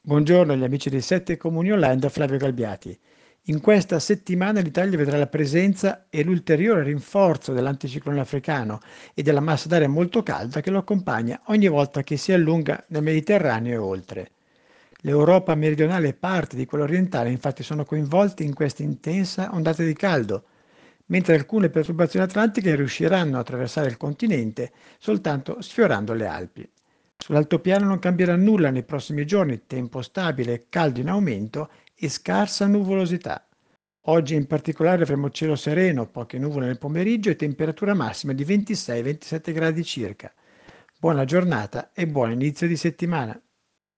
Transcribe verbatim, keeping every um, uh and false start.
Buongiorno agli amici dei Sette Comuni Online da Flavio Galbiati. In questa settimana l'Italia vedrà la presenza e l'ulteriore rinforzo dell'anticiclone africano e della massa d'aria molto calda che lo accompagna ogni volta che si allunga nel Mediterraneo e oltre. L'Europa meridionale e parte di quella orientale infatti sono coinvolte in questa intensa ondata di caldo, mentre alcune perturbazioni atlantiche riusciranno a attraversare il continente soltanto sfiorando le Alpi. Sull'altopiano non cambierà nulla nei prossimi giorni, tempo stabile, caldo in aumento e scarsa nuvolosità. Oggi in particolare avremo cielo sereno, poche nuvole nel pomeriggio e temperatura massima di ventisei ventisette gradi circa. Buona giornata e buon inizio di settimana.